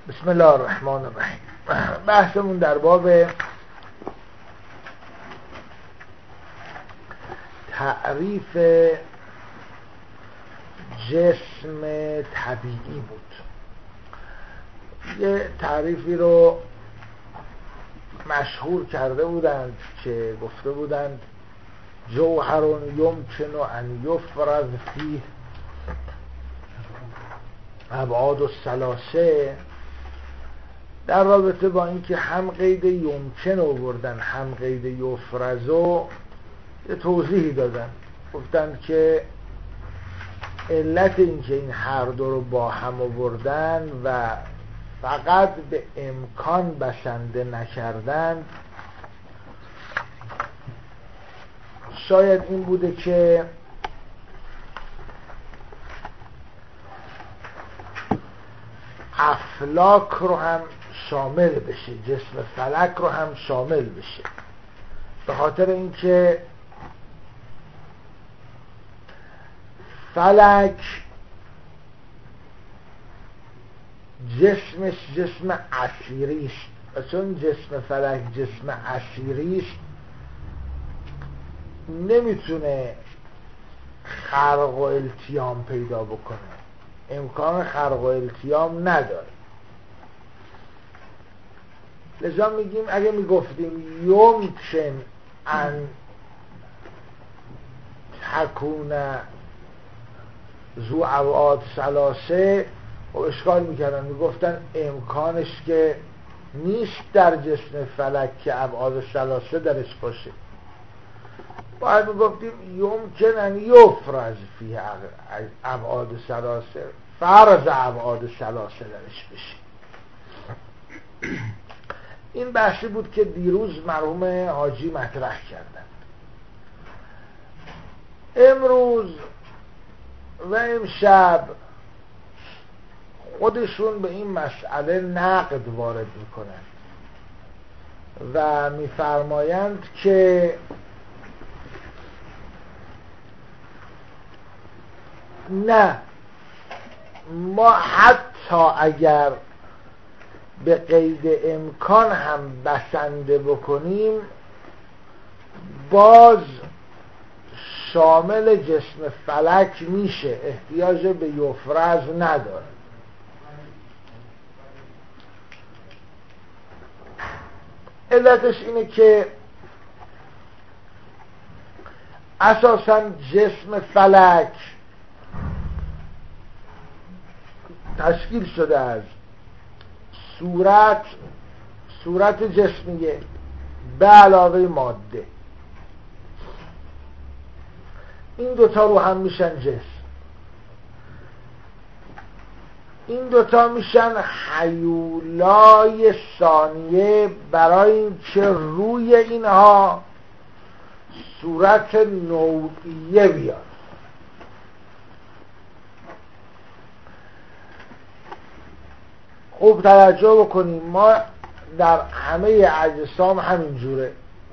بسم الله الرحمن الرحیم. بحثمون در باب تعریف جسم طبیعی بود. یه تعریفی رو مشهور کرده بودند که گفته بودند جوهر یمکن ان یفرز فیه ابعاد الثلاثه، در رابطه با اینکه هم قید یمکن آوردن هم قید یفرزو یه توضیحی دادن. گفتن که علت اینکه این هر دو رو با هم آوردن و فقط به امکان بسنده نکردن شاید این بوده که افلاک رو هم شامل بشه، جسم فلک رو هم شامل بشه، به خاطر اینکه فلک جسمش جسم اسیری است و چون جسم فلک جسم اسیری است نمیتونه خرق و التیام پیدا بکنه، امکان خرق و التیام نداره. لذا میگیم اگه میگفتیم یمکن ان تکون ذو ابعاد ثلاثه و اشکال میکردن، میگفتن امکانش که نیست در جسم فلک که ابعاد ثلاثه درش باشه. باید میگفتیم یمکن ان یفرز فیه ابعاد ثلاثه، فرض ابعاد ثلاثه درش بشه. این بحثی بود که دیروز مرحوم حاجی مطرح کردند. امروز و امشب خودشون به این مسئله نقد وارد میکنند و میفرمایند که نه، ما حتی اگر به قید امکان هم بسنده بکنیم باز شامل جسم فلک میشه، احتیاج به یفرز نداره. علتش اینه که اساساً جسم فلک تشکیل شده از صورت جسمیه به علاوه ماده. این دوتا رو هم میشن جسم. این دوتا میشن هیولای ثانیه برای اینکه روی اینها صورت نوعیه بیاد. خوب توجه بکنیم، ما در همه اجسام همینجوره.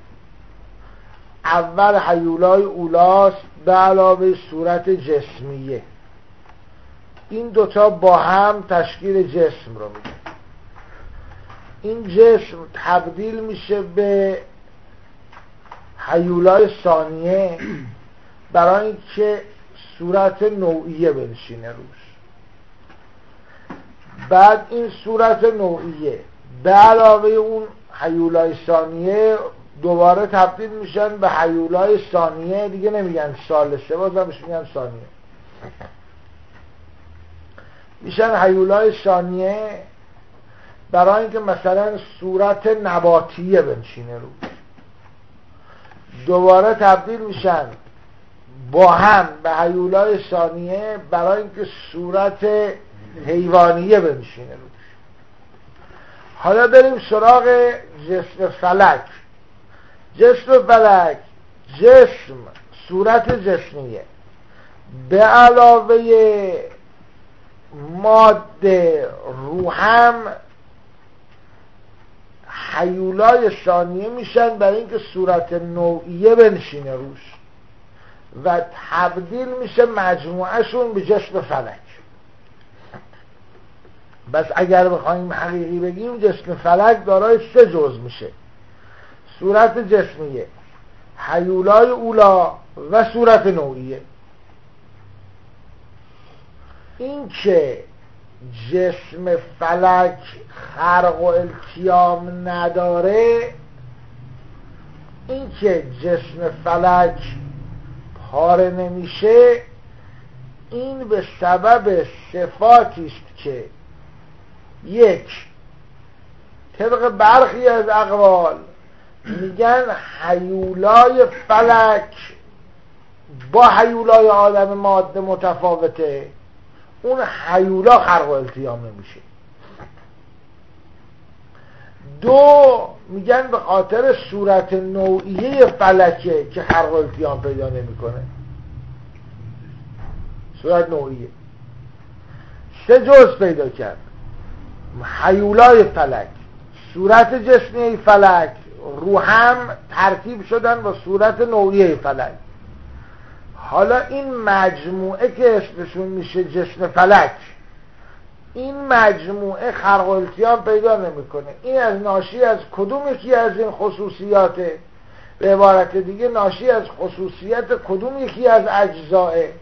اول هیولای اولاست به علاوه صورت جسمیه. این دوتا با هم تشکیل جسم رو میده. این جسم تبدیل میشه به هیولای ثانیه برای اینکه صورت نوعیه بنشینه روش. بعد این صورت نوعیه به علاوه اون هیولای ثانیه دوباره تبدیل میشن به هیولای ثانیه، دیگه نمیگن ثالثه، بازم میگن ثانیه، میشن هیولای ثانیه برای اینکه مثلا صورت نباتیه بنشینه روش. دوباره تبدیل میشن با هم به هیولای ثانیه برای اینکه صورت حیوانیه بنشینه روش. حالا بریم سراغ جسم فلک. جسم فلک جسم صورت جسمیه به علاوه ماده رو هم هیولای ثانیه میشن برای اینکه صورت نوعیه بنشینه روش و تبدیل میشه مجموعهشون به جسم فلک. بس اگر بخوایم حقیقی بگیم جسم فلک دارای 3 جزء میشه: صورت جسمیه، هیولای اولا و صورت نوعیه. این که جسم فلک خرق و التیام نداره، این که جسم فلک پاره نمیشه، این به سبب صفاتی است که یک، طبق برخی از اقوال میگن هیولای فلک با هیولای عالم ماده متفاوته، اون هیولا خرق و التیام نمیشه. دو، میگن به خاطر صورت نوعیه فلکه که خرق و التیام پیدا نمیکنه، صورت نوعیه. 3 جزء پیدا کرد: هیولای فلک، صورت جسمی فلک، رو هم ترکیب شدن با صورت نوعیه فلک. حالا این مجموعه که اسمشون میشه جسم فلک، این مجموعه خرق و التیام پیدا نمیکنه. این از ناشی از کدوم یکی از این خصوصیاته؟ به عبارت دیگه ناشی از خصوصیت کدوم یکی از اجزائه؟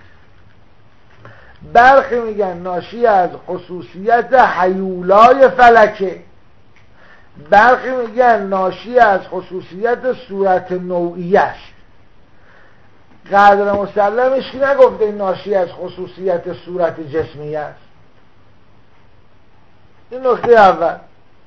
برخی میگن ناشی از خصوصیت هیولای فلکه، برخی میگن ناشی از خصوصیت صورت نوعیه است. قدر مسلمش که نگفته این ناشی از خصوصیت صورت جسمیه است. این نکته اول.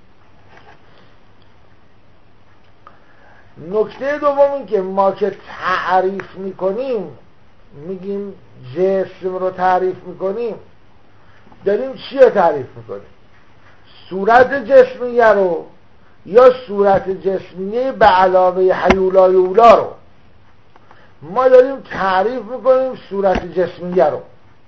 نکته دوم این که ما که تعریف میکنیم، میگیم جسم رو تعریف میکنیم، داریم چی رو تعریف میکنیم؟ صورت جسمیه رو یا صورت جسمیه به علاوه هیولای اولا رو؟ ما داریم تعریف میکنیم صورت جسمیه رو.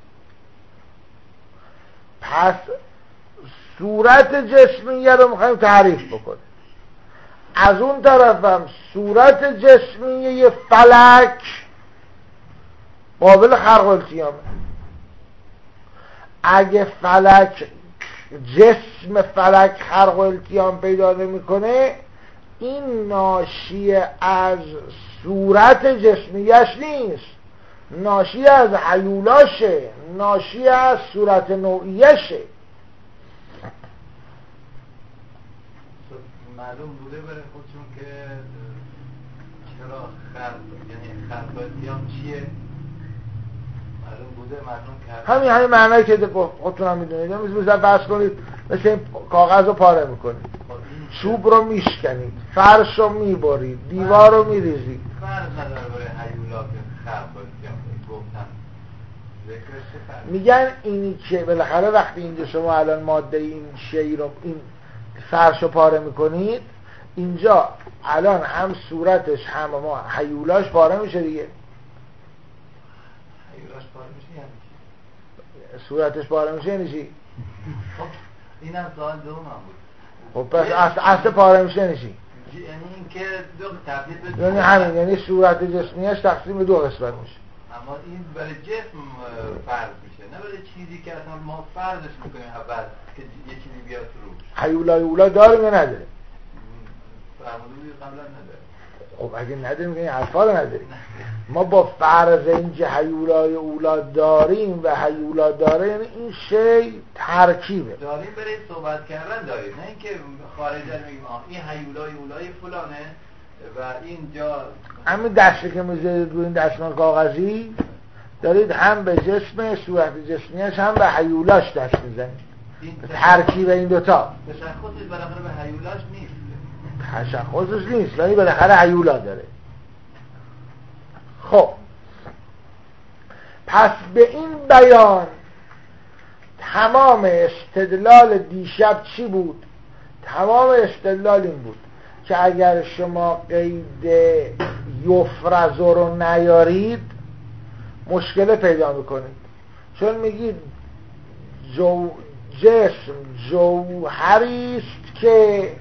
پس صورت جسمیه رو میخوایم تعریف بکنیم. از اون طرفم صورت جسمیه فلک قابل خرق و التیامه. اگه فلک، جسم فلک خرق و التیام پیدا نمیکنه، این ناشی از صورت جسمیش نیست، ناشی از هیولاشه، ناشی از صورت نوعیشه. معلوم بوده برای خودشون که چرا خرق، یعنی خرق و التیام چیه؟ معلوم بوده، معلوم کرد. همین معنی که خودتون هم میدونید. مثلا بحث کنید مثل این کاغذ رو پاره میکنید، چوب رو میشکنید، فرش رو میبرید، دیوار رو میریزید. فرض نداره برای هیولا که خرق و التیام گفتن. میگن اینی که بالاخره وقتی اینجا شما الان ماده این شی رو، این فرش رو پاره میکنید، اینجا الان هم صورتش هم ما هیولاش پاره میشه دیگه. هیولاش پاره میشه یعنی صورتش پاره میشه یعنی چی؟ خب اینم سوال دومم بود. خب پس اصل پاره میشه یعنی چی؟ یعنی این که دو تبدیل به یعنی همین، یعنی صورت جسمیش تقسیم به 2 قسمت میشه. اما این برای جسم فرض میشه، نه برای چیزی که اصلا ما فرضش میکنیم اول که یه چیزی بیاد تو روش. هیولای اولا داریم یا نداره؟ فرمودی قبلا نداره. خب اگه نداریم که این حرفا رو نداریم. ما با فرض اینکه هیولای اولا داریم و هیولا داره، یعنی این شی ترکیبه. داریم برای صحبت کردن داریم، نه اینکه خارج از میگیم این هیولای اولای فلانه و اینجا همین دسته که میذارید روی این دستمال کاغذی، دارید هم به جسم صورت جسمیش هم به هیولاش دست میزنید. ترکیب این دوتا تشخصش بالاخره به هیولاش نیست، تشخصش نیست، ولی بالاخره هیولا داره. خب پس به این بیان تمام استدلال دیشب چی بود؟ تمام استدلال این بود که اگر شما قید یفرزو رو نیارید مشکل پیدا میکنید، چون میگید جسم جوهری است که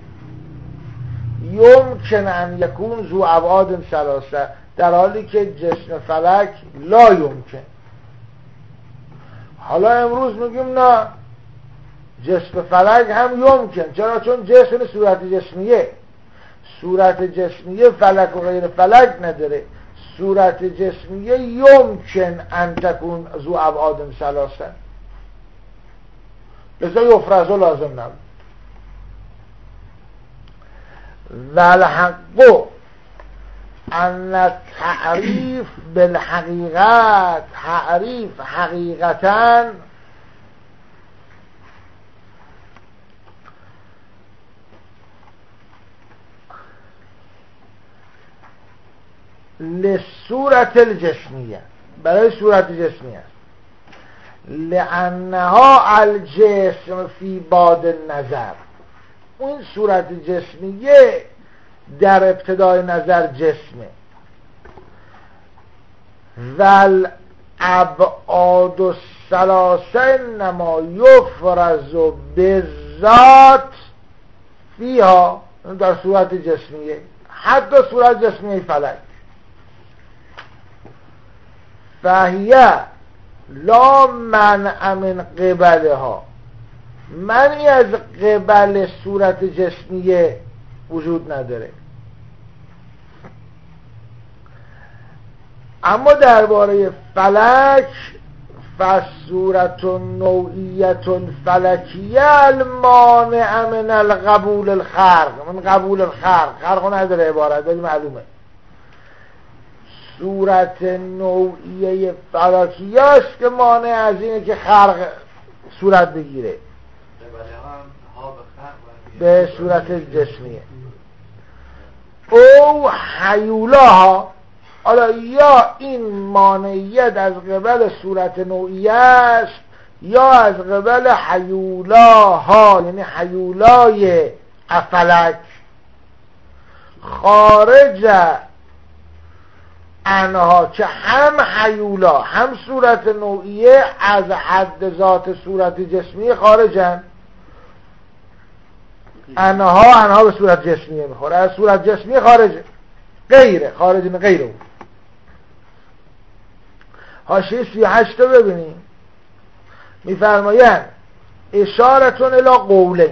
یمکن ان یکون ذو ابعاد ثلاثه، در حالی که جسم فلک لا یمکن. حالا امروز میگیم نه، جسم فلک هم یمکن. چرا؟ چون جسم صورت جسمیه، صورت جسمیه فلک و غیر فلک نداره. صورت جسمیه یمکن ان تکون ذو ابعاد ثلاثه، لذا یفرض لازم نبود. والحق ان تعریف بالحقیقت، تعریف حقیقتا لصورت الجسمیه، برای صورت جسمیه، لانها الجسم فی بعد النظر، اون صورت جسمیه در ابتدای نظر جسمه. ول ابعاد الثلاثه انما یفرض بالذات فیها، در صورت جسمیه، حتی صورت جسمیه فلک. فهیه لا منع من قبلها، منعی از قبل صورت جسمیه وجود نداره. اما درباره فلک، فصورت نوعیت فلکیه المانع من القبول الخرق، من قبول الخرق، خرق نداره عبارت ولی معلومه. صورت نوعیه فلکیه است که مانع از اینه که خرق صورت بگیره به صورت جسمیه. او حیولاها، حالا یا این مانعیت از قبل صورت نوعیه است یا از قبل حیولاها، یعنی حیولای افلک، خارج انها، که هم حیولا هم صورت نوعیه از حد ذات صورت جسمی خارجن. انها به صورت جسمیه میخوره، از صورت جسمی خارجه، غیره، خارج من غیره. حاشیه 38 رو ببینیم، میفرمایند اشارتون الی قوله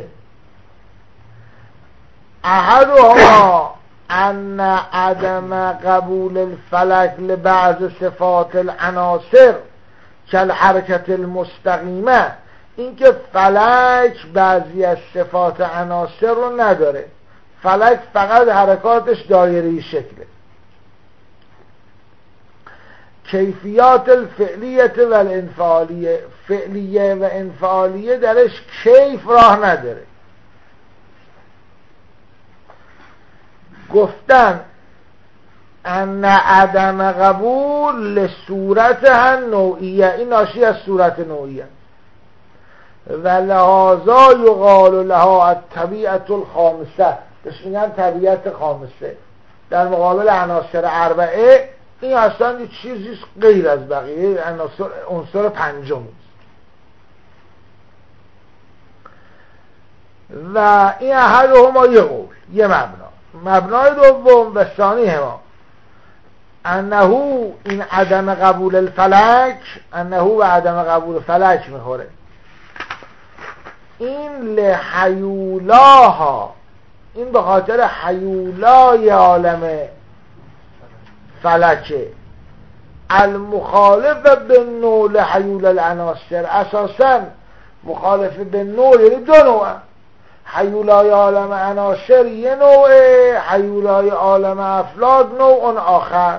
احدهما ان عدم قبول الفلک لبعض صفات العناصر کالحرکت المستقیمه، اینکه فلک بعضی از صفات عناصر رو نداره، فلک فقط حرکاتش دایره‌ای شکله. کیفیات الفعلیت و الانفعالیه، فعلیه و انفعالیه درش کیف راه نداره. گفتن ان عدم قبول لصورتها نوعیه، این ناشی از صورت نوعیه، و لحاظا یقال لها الطبیعت الخامسه، بهش میگن طبیعت خامسه، در مقابل عناصر اربعه. این اصلا یه چیزی غیر از بقیه عنصر پنجمی. و این احدهما یه قول، یه مبنای دوم و ثانی هما انه این عدم قبول الفلک، انه و عدم قبول فلک میخوره، این لحیولاها، این به خاطر حیولای عالم فلکه، المخالف به نوع لحیول العناصر، اساسا مخالف به نوع، یعنی دو نوع، حیولای عالم عناصر یه نوعه، حیولای عالم افلاک نوع آخر.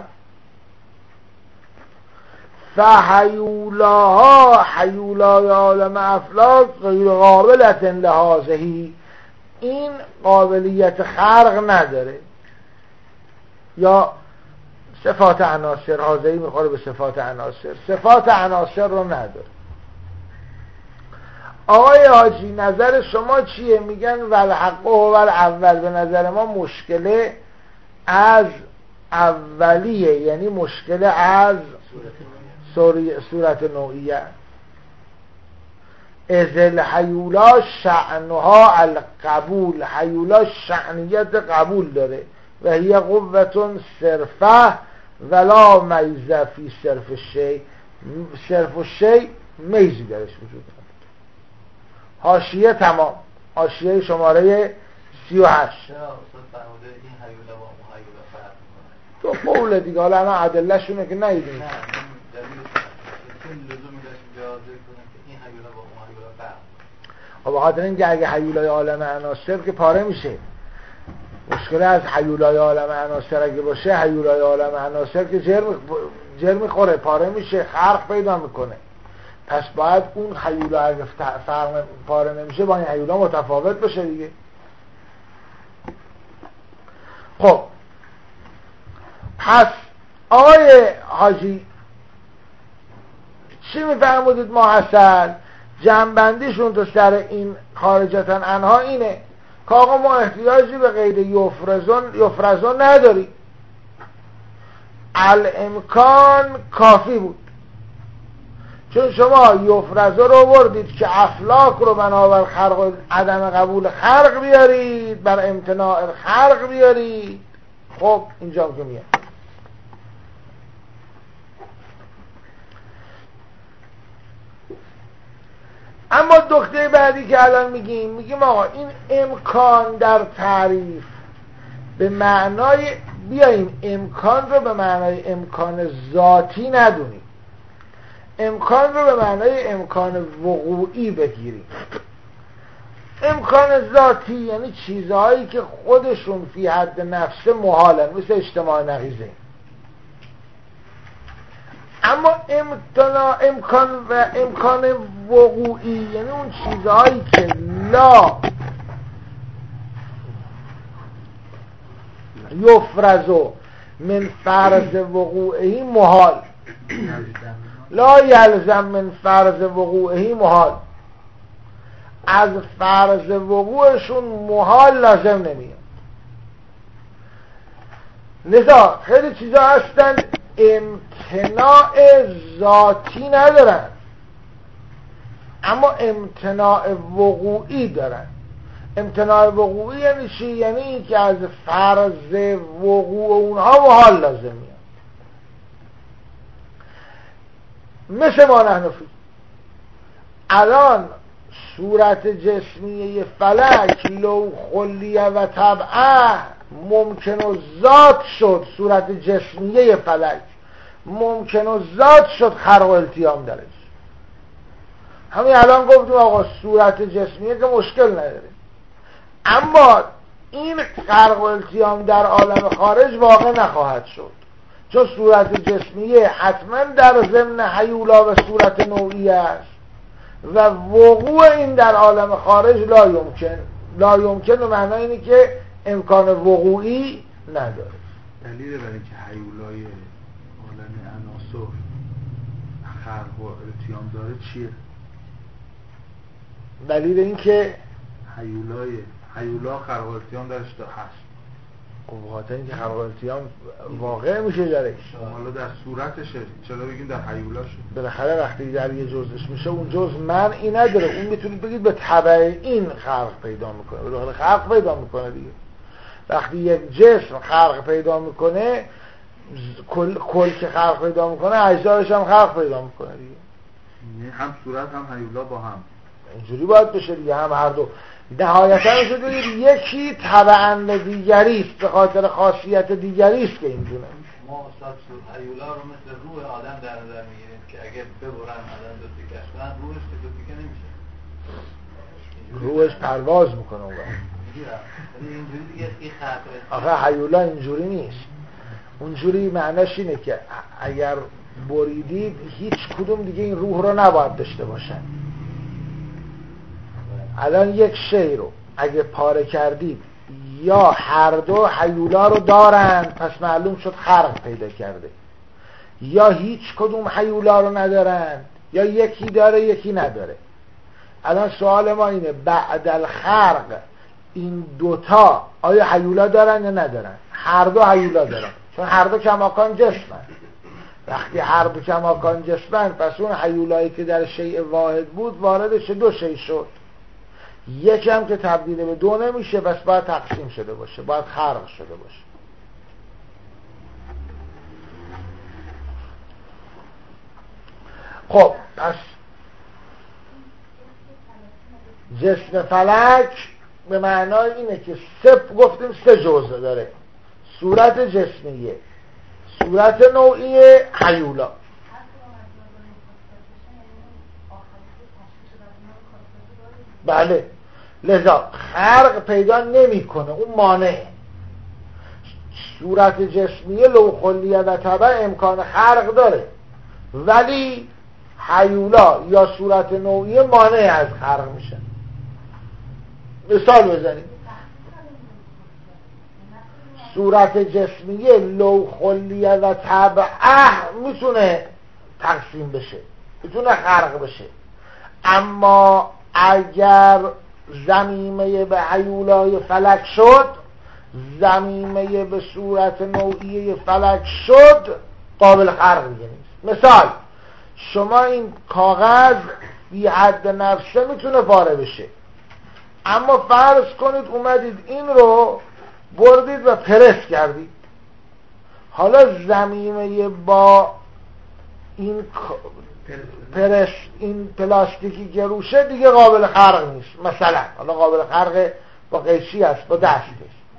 فحیولاها، حیولای عالم افلاک غیر قابلت لهذه، این قابلیت خرق نداره، یا صفات عناصر، حاضری میخوره به صفات عناصر، صفات عناصر رو نداره. آقای حاجی نظر شما چیه؟ میگن والحق و اول، به نظر ما مشکله از اولیه، یعنی مشکله از صورت نوعیه. از الحیولا شأنها القبول، حیولا شأنیت قبول داره، و هی قوتون صرفه ولا میزه فی صرف الشیء، صرف الشیء میزی درش وجود نداره. حاشیه تمام. حاشیه شماره 38. چرا استاد فرموده این هیولا با اون هیولا فرق میکنه؟ تو قوله دیگه، حالا الان ادله شونه که ندیدیم. نه دلیلش چه لزومی داشت جواز کنه که این هیولا با اون هیولا فرق میکنه؟ خب بخاطر اینکه اگه هیولای عالم عناصر که پاره میشه. مشکل از هیولای عالم عناصر اگه باشه، هیولای عالم عناصر که جر میخوره، پاره میشه، خرق پیدا میکنه. پس باید اون هیولا اگه پاره نمیشه با این هیولا متفاوت بشه دیگه. خب پس آقای حاجی چی میفرمودید ماحصل؟ جنبندیشون تو سر این خارجتن انها اینه که آقا ما احتیاجی به قید یفرزون نداریم، الامکان کافی بود. چون شما یفرزه رو بردید که افلاک رو بنابر خرق عدم قبول خرق بیارید، بر امتناع خرق بیارید. خب اینجا که میاد اما نکته بعدی که الان میگیم آقا این امکان در تعریف به معنای، بیاییم امکان رو به معنای امکان ذاتی ندونیم، امکان رو به معنای امکان وقوعی بگیریم. امکان ذاتی یعنی چیزهایی که خودشون فی حد نفس محالن، مثل اجتماع نقیضه. اما امکان وقوعی یعنی اون چیزهایی که لا یفرزو من فرض وقوعی محال، لا یلزم من فرض وقوعی محال، از فرض وقوعشون محال لازم نمیاد. لذا خیلی چیزا هستن امتناع ذاتی ندارن اما امتناع وقوعی دارن. امتناع وقوعی یعنی چی؟ یعنی این که از فرض وقوع اونها محال لازم میاد. مثل ما نحنفی الان صورت جسمیه فلک لو خلیه و طبعه ممکن و ذات شد، صورت جسمیه فلک ممکن و ذات شد خرق و التیام درش. همین الان گفتیم آقا صورت جسمیه که مشکل نداره، اما این خرق و التیام در عالم خارج واقع نخواهد شد، چون صورت جسمیه حتما در ضمن هیولا و صورت نوعی است و وقوع این در عالم خارج لا یمکن به معنای اینه که امکان وقوعی نداره. دلیل برای اینکه هیولای عالم عناصر خرق و التیام داره چیه؟ دلیل اینکه هیولا خرق و التیام درش هست. خب بخاطر اینکه خرق و التیام واقع میشه درش، حالا در صورتشه، چرا بگیم در هیولاشه؟ بالاخره وقتی در یه جزش میشه اون جز منعی نداره، اون میتونید بگید به تبع این خرق پیدا میکنه، بالاخره خرق پیدا میکنه دیگه. وقتی یک جسم خرق پیدا میکنه، کل که خرق پیدا میکنه اجزایش هم خرق پیدا میکنه دیگه. هم صورت هم هیولا با هم اینجوری باید بشه دیگه، هم هر دو نهایتا میشه بگید یکی تبعاً به دیگری است، به خاطر خاصیت دیگری است که اینجوره. ما استاد هیولا رو مثل روح آدم در نظر میگیریم که اگه ببرن آدم دو تیکش کنن روحش که دو تیکه نمیشه، روحش پرواز میکنه اون اینجوری دیگه این خطره. آخه هیولا اینجوری نیست، اونجوری معناش اینه که اگر بریدید هیچ کدوم دیگه این روح رو نباید داشته باشن. الان یک شی رو اگه پاره کردید یا هر دو هیولا رو دارن پس معلوم شد خرق پیدا کرده، یا هیچ کدوم هیولا رو ندارن، یا یکی داره یکی نداره. الان سوال ما اینه بعد الخرق این دوتا آیا هیولا دارن یا ندارن؟ هر دو هیولا دارن، چون هر دو کماکان جسمن. وقتی هر دو کماکان جسمن پس اون هیولایی که در شیء واحد بود وارد چه دو شیء شد، یکی هم که تبدیل به دو نمیشه، پس باید تقسیم شده باشه، باید خرق شده باشه. خب پس جسم فلک به معنای اینه که گفتیم سه جزء داره: صورت جسمیه، صورت نوعیه، هیولا. بله، لذا خرق پیدا نمیکنه، اون مانعه. صورت جسمیه لو خلیه و طبع امکان خرق داره، ولی هیولا یا صورت نوعیه مانع از خرق میشه. مثال بزنیم، صورت جسمیه لو خلیه و طبعه میتونه تقسیم بشه، میتونه خرق بشه، اما اگر ضمیمه به هیولای فلک شد، ضمیمه به صورت نوعیه فلک شد، قابل خرق دیگه نیست. مثال، شما این کاغذ بی حد نفسه میتونه پاره بشه، اما فرض کنید اومدید این رو بردید و پرس کردید، حالا ضمیمه با این پرس، این پلاستیکی که روشه دیگه قابل خرق نیست. مثلا حالا قابل خرق با قیچی است، با دستش،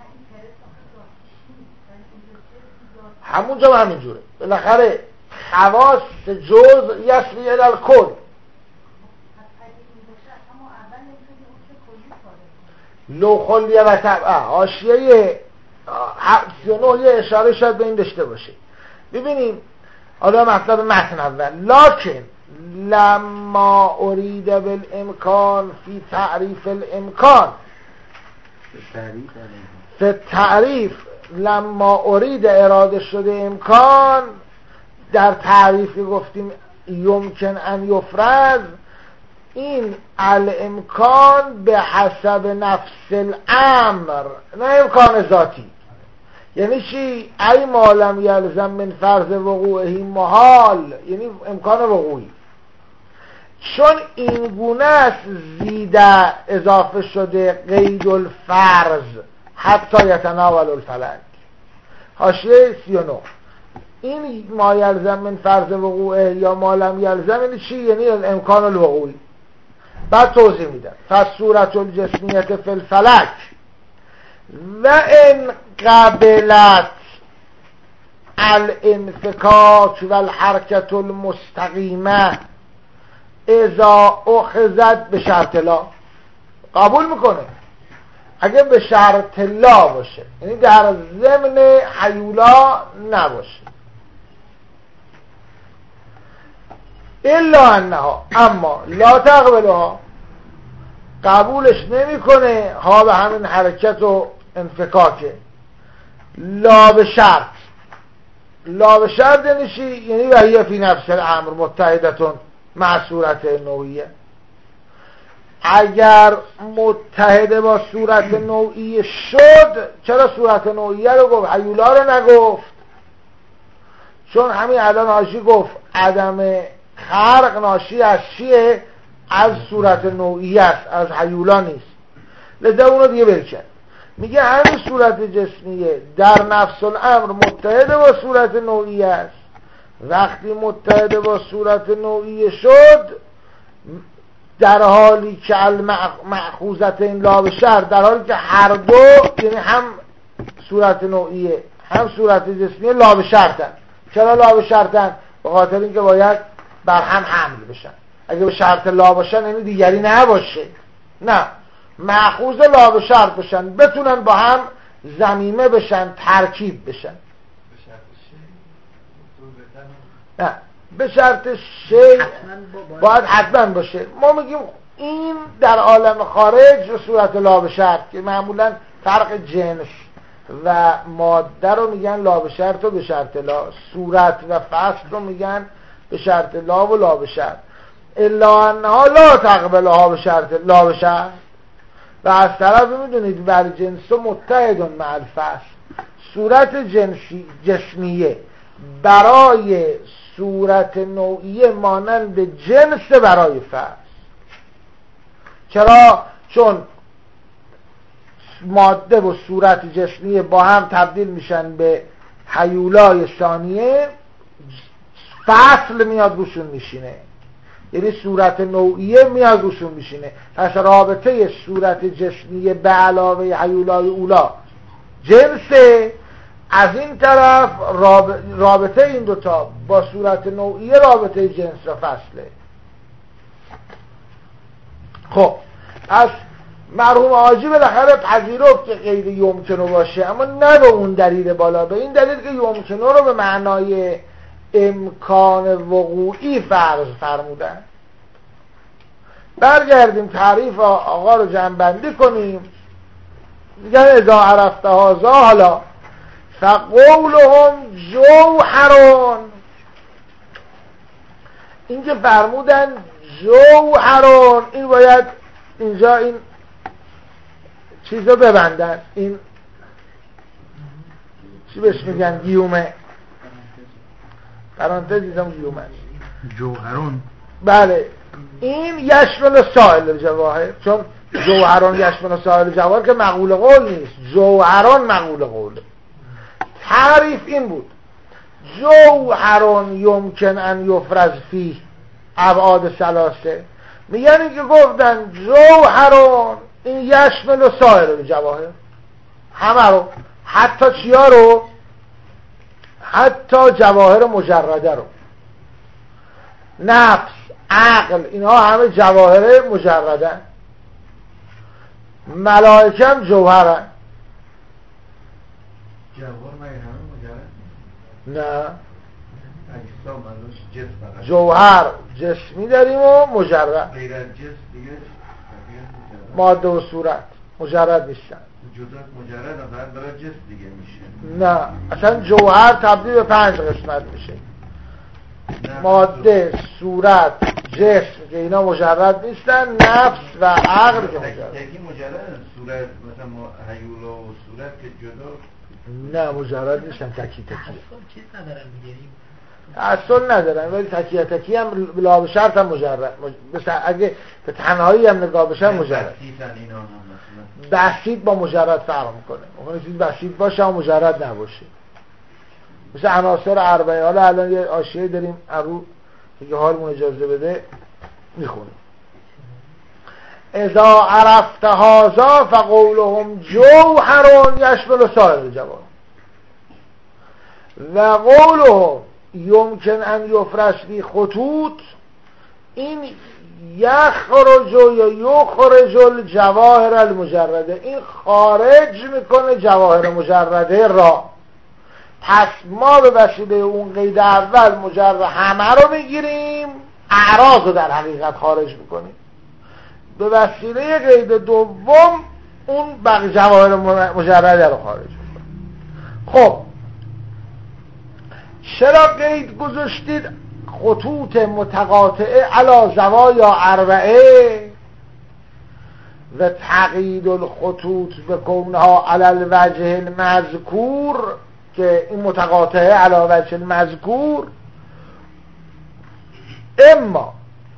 همونجا همینجوره. بالاخره خواص جزء یسری الی الکل. لو خلیه و طبعه، حاشیه 79 یه اشاره شاید به این داشته باشه. ببینیم حالا مطلب متن اول: لکن لما ارید بالامکان فی تعریف الامکان، فی تعریف لما ارید اراده شده امکان، در تعریف که گفتیم یمکن ان یفرض، این الامکان به حسب نفس الامر، نه امکان ذاتی. یعنی چی؟ ای ما لم یلزم من فرض وقوعه محال، یعنی امکان وقوعی. چون این گونه است زیده اضافه شده قید الفرض حتی یتناول الفلک. حاشیه 39. این ما یلزم من فرض وقوعه یا ما لم یلزم یعنی چی؟ یعنی امکان الوقوعی. بعد توضیح میدم: فصورت الجسمیت فی الفلک و ان قبلت الانفکاک و الحرکت المستقیمه اذا اخذت به شرط لا. قبول میکنه اگه به شرط لا باشه، یعنی در ضمن هیولا نباشه. الا انها، اما لا تقبلها، قبولش نمیکنه ها به همین حرکت و انفکاکه. لا به شرط، لا به شرط یعنی چی؟ یعنی وحیه فی نفس الامر متحدتون مع صورت نوعیه. اگر متحده با صورت نوعیه شد، چرا صورت نوعیه رو گفت، هیولا رو نگفت؟ چون همین الان حاشی گفت عدم خرق ناشی از چیه؟ از صورت نوعیه است، از هیولا نیست. لذا اونو دیگه برکن. میگه همین صورت جسمیه در نفس الامر متحده با صورت نوعیه است. وقتی متحده با صورت نوعیه شد، در حالی که المأخوذت این لا به شرط، در حالی که هر دو، یعنی هم صورت نوعیه هم صورت جسمیه لا به شرطن. چرا لا به شرطن؟ به خاطر اینکه باید بر هم حمل بشن. اگه به شرط لا باشن یعنی دیگری نباشه، نه، مأخوذ لا به شرط بشن، بتونن با هم ضمیمه بشن، ترکیب بشن. نه، به شرط شی باید حتما باشه. ما میگیم این در عالم خارج به صورت لا به شرط، که معمولا فرق جنس و ماده رو میگن لا به شرط و به شرط لا، صورت و فصل رو میگن به شرط لا و لا به شرط. الا انها لا تقبلها به شرط لا به شرط. و از طرف میدونید بر جنس متحدون مع الفصل، صورت جسمیه برای صورت نوعیه مانند جنس برای فصل. چرا؟ چون ماده و صورت جسمیه با هم تبدیل میشن به هیولای ثانیه، فصل میاد روشون میشینه. یعنی صورت نوعیه میاد روشون میشینه. پس رابطه صورت جسمیه به علاوه هیولای اولا جنسه، از این طرف رابطه این دوتا با صورت نوعیه رابطه جنس و فصله. خب از مرحوم حاجی بالاخره پذیرفت که غیر یمکنه باشه، اما نه به اون دلیل بالا، به این دلیل که یمکنه رو به معنای امکان وقوعی فرض فرمودن. برگردیم تعریف آقا رو جمع‌بندی کنیم. دیگه اذا عرفت هذا حالا فقولهم جوهرون، این که فرمودن جوهرون، این باید اینجا این چیز رو ببندن، این چی بهش میگن؟ گیومه، پرانتز دیدم گیومه جوهرون. بله، این یشمل سائل جواهر، چون جوهرون یشمل سائل جواهر که مقول قول نیست، جوهرون مقول قوله. تعریف این بود جوهرون یمکن ان یفرز فیه ابعاد ثلاثه. میگن این که گفتن جوهرون این یشمل سائل جواهر، همه رو، حتی چیا رو؟ حتی جواهر مجرده رو، نفس، عقل، اینها همه جواهر مجرده. ملائکه هم جوهرن. جواهر مگه همه مجرد؟ نه، اجسام منوش جسم. جوهر جسمی داریم و مجرد، غیر از جسم دیگه ماده و صورت مجرد نیستن. جزء مجرد هم فقط برای جسم دیگه میشه. نه، اصلا جوهر تبدیل به 5 قسمت میشه: ماده، صورت، جسم که اینا مجرد نیستن، نفس و عقل که مجرد. یکی مجرد صورت، مثلا هیولا و صورت که جدا. نه مجرد نیستن، تکی تکی چیز ندارن دیگه، اصل ندارن، ولی تکی تکی هم بلا به شرط هم مجرد. مثلا اگه به تنهایی هم نگاه بشن مجرد. بسیط با مجرد فرق میکنه. ممکنه چیز بسیط باشه و مجرد نباشه. مثل عناصر اربعه. حالا الان یه حاشیه داریم ارو که حالمون اجازه بده میخونیم. اذا عرفت هذا فقولهم جوهر یشمل سائر جواهر و قولهم یمکن ان یفرش بی خطوط، این یخرج یا یخرج الجواهر المجرده، این خارج میکنه جواهر مجرده را. پس ما به وسیله اون قید اول مجرد همه رو میگیریم، اعراض رو در حقیقت خارج میکنیم. به وسیله قید دوم اون بقیه جواهر مجرده رو خارج میکنیم. خب چرا قید گذاشتید خطوط متقاطعه علی زوایا اربعه و تقیید الخطوط بکونها علی الوجه المذکور، که این متقاطعه علی وجه المذکور؟ اما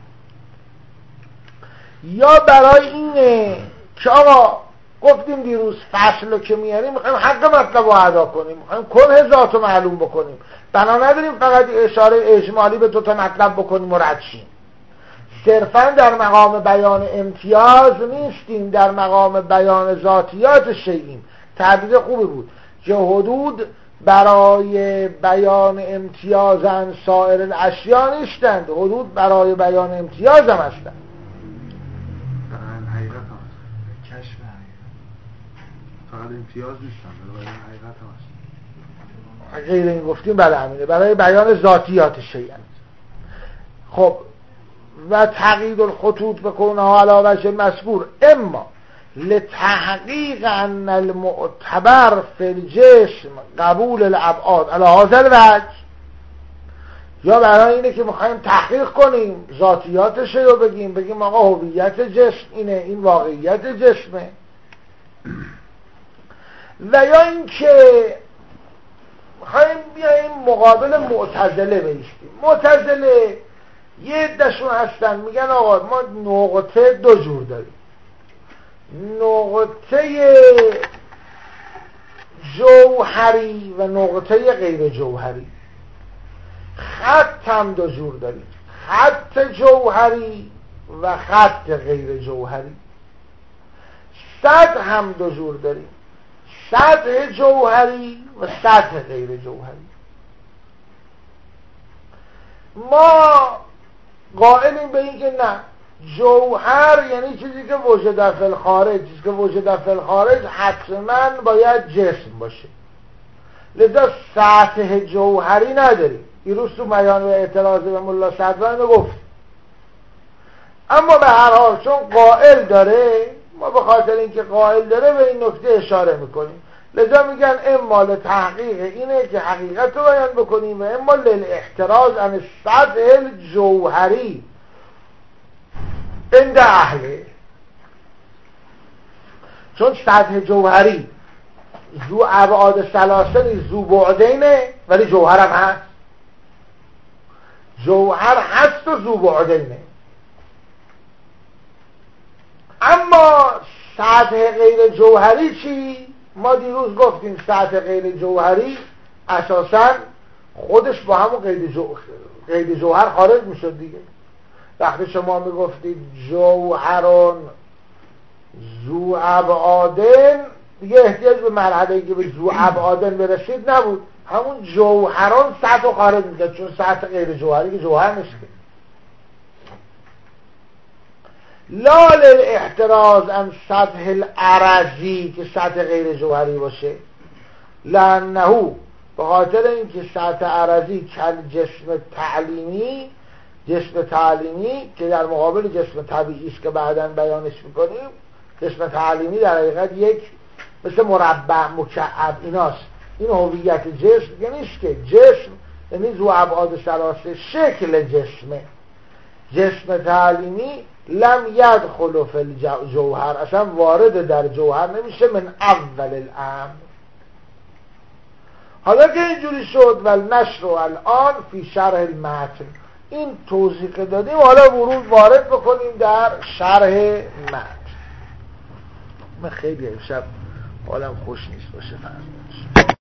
یا برای اینه که آقا گفتیم دیروز فصل رو که میاریم میخوایم حق مطلب رو ادا کنیم، میخوایم کنه ذات رو معلوم بکنیم، بنا نداریم فقط اشاره اجمالی به 2 تا مطلب بکنیم و رد شیم. صرفا در مقام بیان امتیاز نیستیم، در مقام بیان ذاتیات شیئیم. تعبیر خوبی بود که حدود برای بیان امتیاز عن سایر الاشیا نیستند، حدود برای بیان امتیاز هم هستند. فقط امتیاز نیستن، برای حقیقت هست. غیر این گفتیم بله همینه، برای بیان ذاتیات شیئا. خب و تقیید الخطوط بکنها علی وجه المذکور اما لتحقیق ان المعتبر فی الجسم قبول الابعاد علی هذا الوجه، یا برای اینه که میخوایم تحقیق کنیم ذاتیاتش رو بگیم آقا هویت جسم اینه، این واقعیت جسمه. و یا این که میخوایم بیاییم مقابل معتزله بایستیم. معتزله یه عده‌شون هستن میگن آقا ما نقطه 2 جور داریم، نقطه جوهری و نقطه غیر جوهری. خط هم 2 جور داریم، خط خط جوهری و خط غیر جوهری. سطح هم دو جور داریم، سطح جوهری و سطح غیر جوهری. ما قائلیم به این که نه، جوهر یعنی چیزی که وجود فی الخارج، چیزی که وجود فی الخارج حتما باید جسم باشه، لذا سطح جوهری نداریم. دیروز تو بیان و اعتراض به ملا صدران گفت. اما به هر حال چون قائل داره، ما به خاطر اینکه قائل داره به این نکته اشاره میکنیم، لذا میگن اما لتحقیق اینه که حقیقت رو بیان بکنیم و اما للاحتراز عن سطح الجوهری عند اهله. چون سطح جوهری ذو ابعاد ثلاثه نیست، ذو بعدینه، ولی جوهر هم هست. جوهر هست و ذو بعدینه. اما سطح غیر جوهری چی؟ ما دیروز گفتیم سطح غیر جوهری اساساً خودش با همون قید جوهر خارج میشد دیگه. وقتی شما میگفتید جوهرون ذو ابعادن، دیگه احتیاج به مرحله که به ذو ابعادن برسید نبود، همون جوهران سطح رو خارج میکرد، چون سطح غیر جوهری که جوهر نشده. لا للاحتراز عن سطح العرضی که سطح غیر جوهری باشه، لانه به خاطر اینکه سطح عرضی کل جسم تعلیمی، جسم تعلیمی که در مقابل جسم طبیعی است که بعداً بیانش میکنیم، جسم تعلیمی در حقیقت یک مثل مربع مکعب ایناست. این هویت جسم نیست که جسم یعنی ذو ابعاد ثلاثه، شکل جسمه. جسم تعلیمی لم یدخل فی الجوهر، اصلا وارد در جوهر نمیشه من اول الامر. حالا که اینجوری شد والنشر الان فی شرح المتن، این توضیح که دادیم حالا وارد بکنیم در شرح متن. من خیلی امشب حالم خوش نیست باشه فردا.